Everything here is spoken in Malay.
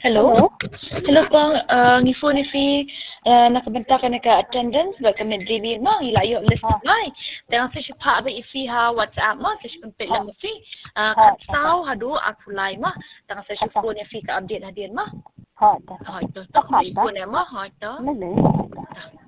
Hello? Hello? Hello po, ngifo ni fi nakabanta ka naka-attendance ba kami dili mo ilayo list Ah, lai. Tengah sa siya pa ba ifi ha WhatsApp mo sa siya pempel ah, mo fi. ah, Katsaw hadu aku lai mo. Tengah sa siya Ata. phone ni fi ka update hadian mo. ha, ta. Ha ito to Tak kami mata. phone mo ha ito. Mali.